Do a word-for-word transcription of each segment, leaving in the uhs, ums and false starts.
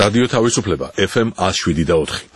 რადიო თავისუფლება ეფ ემ one oh seven და four.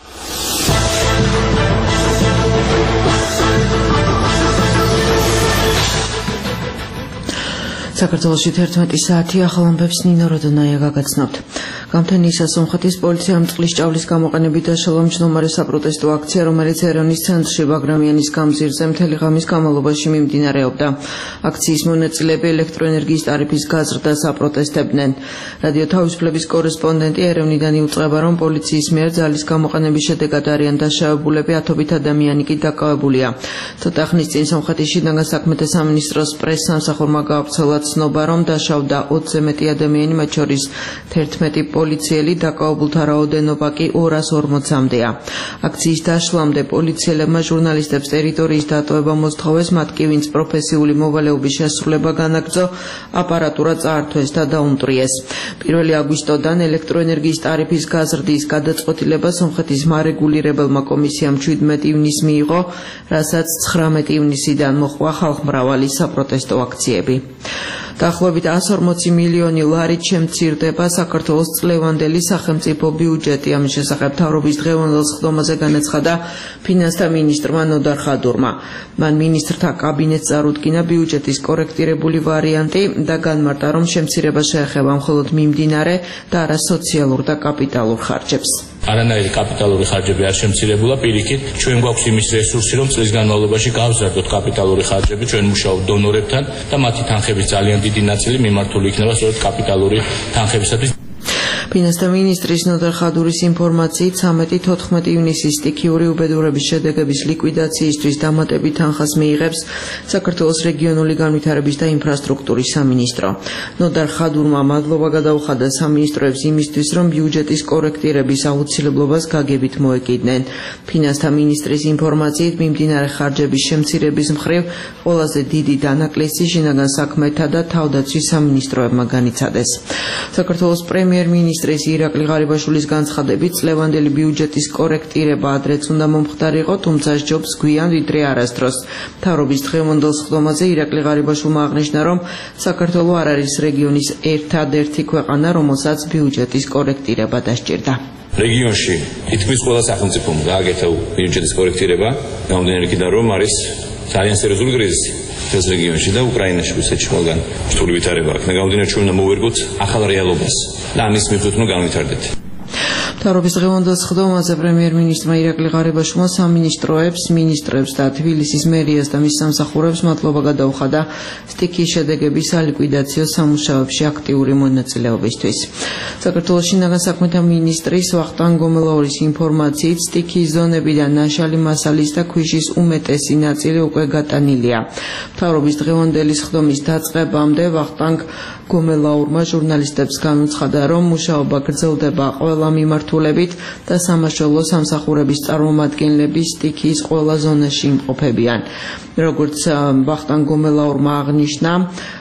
საქართველოში თერთმეტი საათი ახალ ამბებს ნინო როდონაია გაგაცნობთ. გამთენიისა სომხეთის პოლიციამ წყლის ჭავლის გამოყენებით დაშალა მჯდომარე საპროტესტო აქცია, რომელიც ერევნის ცენტრში ბაგრამიანის გამზირზე მთელი ღამის განმავლობაში მიმდინარეობდა. აქციის მონაწილეები ელექტროენერგიის ტარიფის გაზრდას აპროტესტებდნენ. რადიო თავისუფლების კორესპონდენტი ერევნიდან იუწყება, რომ პოლიციის მიერ ძალის გამოყენების შედეგად არიან დაშავებულები, ათობით ადამიანი კი დაკავებულია. ცოტა ხნის წინ სომხეთის შინაგან საქმეთა სამინისტროს პრესსამსახურმა გაავრცელა ცნობა, რომ დაშავდა ოცზე მეტი ადამიანი, მათ შორის თერთმეტი პოლიციელი, დაკავებულთა რაოდენობა კი ორას ორმოცამდეა. აქციის დაშლამდე პოლიციელებმა ჟურნალისტებს ტერიტორიის დატოვება მოსთხოვეს, მათ კი ვინც პროფესიული მოვალეობის შესრულება განაგრძო, აპარატურა წაართვეს და დაუმტვრიეს. პირველი აგვისტოდან ელექტროენერგიის ტარიფის გაზრდის გადაწყვეტილება სომხეთის მარეგულირებელმა კომისიამ შვიდმეტი ივნისს მიიღო, რასაც ცხრამეტი ივნისიდან მოჰყვა ხალხმრავალი საპროტესტო აქციები. დაახლოებით one hundred forty მილიონი ლარით შემცირდება საქართველოს წლევანდელი სახელმწიფო ბიუჯეტი. ამის შესახებ მთავრობის დღევანდელ სხდომაზე განაცხადა ფინანსთა მინისტრმა ნოდარ ხადურმა. მან მინისტრთა კაბინეტს წარუდგინა ბიუჯეტის კორექტირებული ვარიანტი და განმარტა, რომ შემცირება შეეხება მხოლოდ მიმდინარე და არა სოციალურ და კაპიტალურ ხარჯებს. არანაირი კაპიტალური ხარჯები არ შემცირებულა, პირიქით, ჩვენ გვაქვს იმის რესურსი, რომ წლის განმავლობაში გავზარდოთ კაპიტალური ხარჯები, ჩვენ მუშაობთ დონორებთან და მათი თანხების ძალიან დიდი ნაწილი მიმართული იქნება სწორედ კაპიტალური თანხებისათვის. ფინანსთა მინისტრის ნოდარ ხადურის ინფორმაციით ცამეტი თოთხმეტი ივნისის სტიქიური უბედურების შედეგების ლიკვიდაციისთვის დამატებით თანხას მიიღებს საქართველოს რეგიონული განვითარების და ინფრასტრუქტურის სამინისტრო. ნოდარ ხადურმა მადლობა გადაუხადა სამინისტროებს იმისთვის, რომ ბიუჯეტის კორექტირების აუცილებლობას გაგებით მოეკიდნენ. ფინანსთა მინისტრის ინფორმაციით მიმდინარე ხარჯების შემცირების მხრივ ყველაზე დიდი დანაკლისი შინაგან საქმეთა და თავდაცვის სამინისტროებმა განიცადეს. საქართველოს პრემიერ-მინისტრი მინისტრის ირაკლი ღარიბაშვილის განცხადებით, წლევანდელი ბიუჯეტის კორექტირება ადრეც უნდა მომხდარიყო, თუმცა სჯობს გვიან ვიდრე არასდროს. მთავრობის დღევანდელ სხდომაზე ირაკლი ღარიბაშვილმა აღნიშნა, რომ საქართველო არ არის რეგიონის ერთადერთი ქვეყანა, რომელსაც ბიუჯეტის კორექტირება დასჭირდა. რეგიონში თითქმის ყველა სახელმწიფომ გააკეთა ბიუჯეტის კორექტირება, გამომდინარე იქიდან, რომ არის ძალიან სერიოზული კრიზისი ეს რეგიონში და უკრაინაში ვისეჩ ყველგან რთული ვითარება აქვს. გამომდინარე, ჩვენ უნდა მოვერგოთ ახალ რეალობას და ამის მიხედვით უნდა განვითარდეთ. მთავრობის დღევანდელ სხდომაზე პრემიერ-მინისტრმა ირაკლი ღარიბაშვილმა სამინისტროებს, მინისტრებს და თბილისის მერიას და მის სამსახურებს მადლობა გადაუხადა სტიქიის შედეგების სალიკვიდაციო სამუშაოებში აქტიური მონაწილეობისთვის. საქართველოს შინაგან საქმეთა მინისტრის ვახტანგ გომელაურის ინფორმაციით, სტიქიის ზონებიდან ნაშალი მასალის და ქვიშის უმეტესი ნაწილი უკვე გატანილია. მთავრობის დღევანდელი სხდომის დაწყებამდე ვახტანგ გომელაურმა ჟურნალისტებს განუცხადა, რომ მუშაობა გრძელდება ყველა მიმართულებით და სამაშველო სამსახურების წარმომადგენლები სტიქიის ყველა ზონაში იმყოფებიან. როგორც ვახტანგ გომელაურმა აღნიშნა,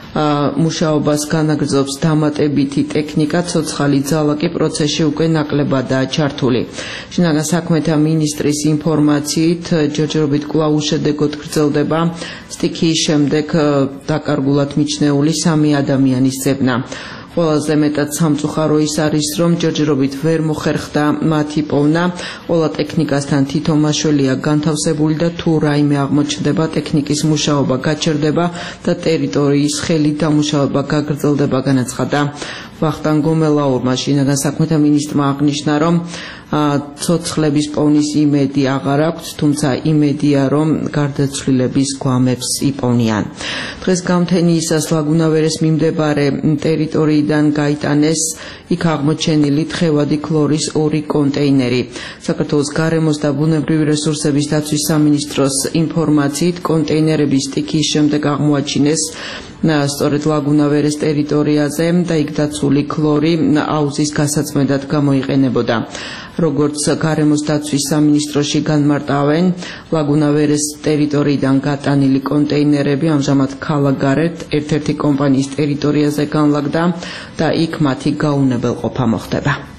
მუშაობას განაგრძობს დამატებითი ტექნიკა, ცოცხალი ძალა კი პროცესში უკვე ნაკლებადაა ჩართული. შინაგან საქმეთა მინისტრის ინფორმაციით, ჯერჯერობით კვლავ უშედეგოდ გრძელდება სტიქიის შემდეგ დაკარგულად მიჩნეული სამი ადამიანის ძებნა. ყველაზე მეტად სამწუხარო ის არის, რომ ჯერჯერობით ვერ მოხერხდა მათი პოვნა, ყველა ტექნიკასთან თითო მაშვენია განთავსებული და თუ რაიმე აღმოჩნდება, ტექნიკის მუშაობა გაჩერდება და ტერიტორიის ხელით დამუშავება გაგრძელდება, განაცხადა ვახტანგ გომელაურმა. შინაგან საქმეთა მინისტრმა აღნიშნა, რომ ცოცხლების პოვნის იმედი აღარ აქვს, თუმცა იმედია, რომ გარდაცვლილების გვამებს იპოვნიან. დღეს გამთენიისას ლაგუნავერეს მიმდებარე ტერიტორიიდან გაიტანეს იქ აღმოჩენილი თხევადი ქლორის ორი კონტეინერი. საქართველოს გარემოს და ბუნებრივი რესურსების დაცვის სამინისტროს ინფორმაციით, კონტეინერების სტიქიის შემდეგ აღმოაჩინეს სწორედ ლაგუნავერეს ტერიტორიაზე და იქ დაცული ქლორი აუზის გასაწმენდად გამოიყენებოდა. როგორც გარემოს დაცვის სამინისტროში განმარტავენ, ლაგუნავერეს ტერიტორიიდან გატანილი კონტეინერები ამჟამად ქალაქგარეთ ერთ-ერთი კომპანიის ტერიტორიაზე განლაგდა და იქ მათი გაუნებელყოფა მოხდება.